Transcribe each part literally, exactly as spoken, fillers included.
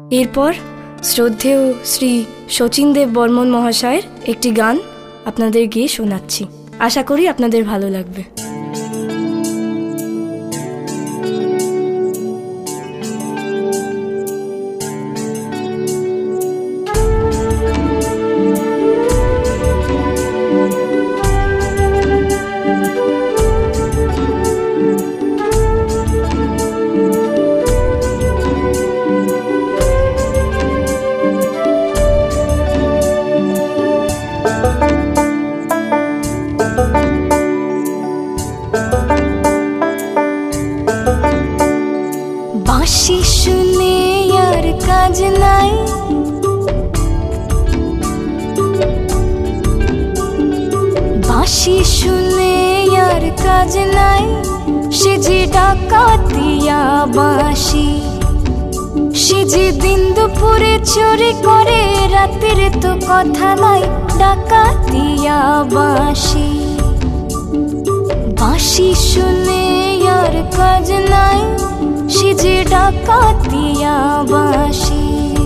এরপর শ্রদ্ধেয় শ্রী শচীন দেব বর্মন মহাশয়ের একটি গান আপনাদের গিয়ে শোনাচ্ছি। আশা করি আপনাদের ভালো লাগবে। বাঁশি শুনে আর কাজ নাই, বাঁশি শুনে আর কাজ নাই, সে যে ডাকাতিয়া বাঁশি, সে যে দিন দুপুরে চুরি করে, রাতের তো কথা নাই, ডাকাতিয়া বাঁশি। বাঁশি শুনে আর কাজ নাই, সে যে ডাকাতিয়া বাঁশি।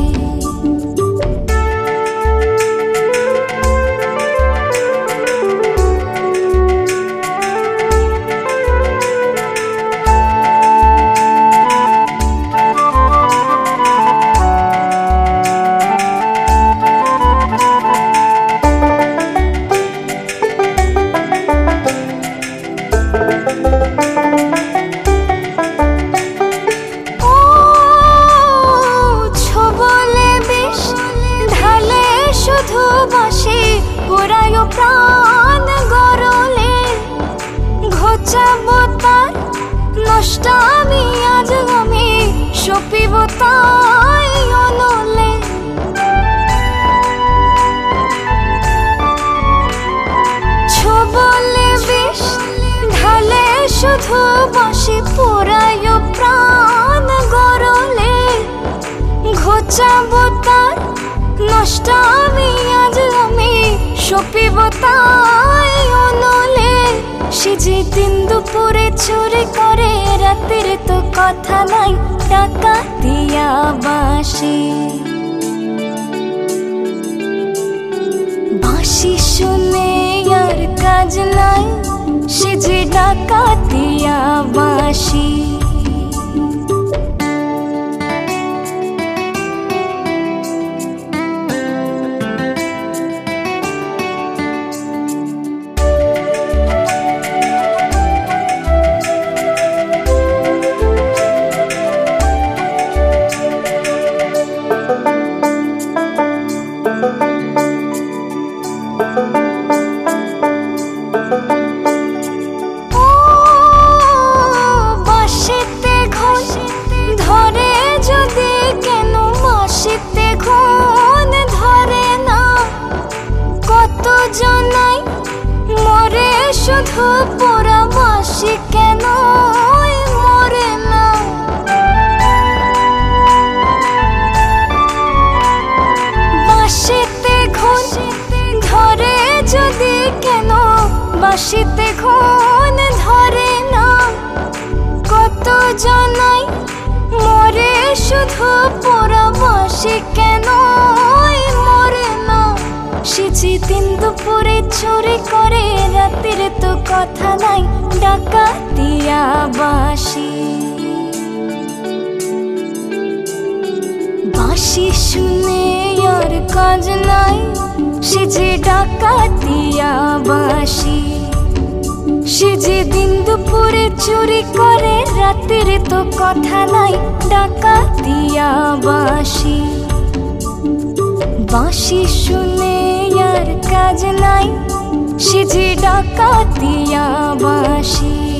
প্রাণ গরলে ঘোচাবো তার নষ্ট আমি, আজ আমি সপিব তাই অনলে। ছোবলে বিষ ঢালে শুধু বাঁশি, পোড়ায় প্রাণ গরলে ঘোচাবো তার নষ্ট আমি, আজ আমি সপিব তাই অনলে। সে যে দিন দুপুরে চুরি করে, রাতের তো কথা নাই, ডাকাতিয়া বাঁশি। বাঁশি শুনে আর কাজ নাই, সে যে ডাকাতিয়া বাঁশি। শুধু পোড়া বাঁশি কেন মরে না, বাঁশিতে ঘুণ ধরে যদি কেন, বাঁশিতে ঘুণ ধরে না, কত জনাই মরে শুধু পোড়া বাঁশি কেন মরে না। সে যে দিন দুপুরে চুরি করে, রাতের তো কথা নাই, ডাকাতিয়া বাঁশি। বাঁশি শুনে আর কাজ নাই, সে যে ডাকাতিয়া বাঁশি। সে যে দিন দুপুরে চুরি করে, রাতের তো কথা নাই, ডাকাতিয়া বাঁশি। বাঁশি শুনে আর কাজ নাই, সে যে ডাকাতিয়া বাঁশি।